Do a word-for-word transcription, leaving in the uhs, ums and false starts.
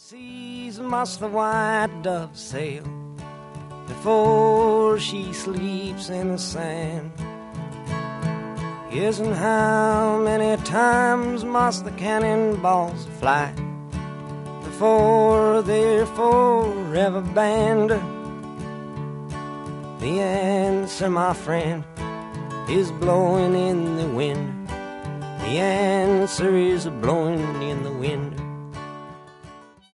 seas must the white dove sail before she sleeps in the sand? Yes, and how many times must the cannonballs fly before they're forever banned? The answer, my friend, is blowing in the wind. The answer is blowing in the wind.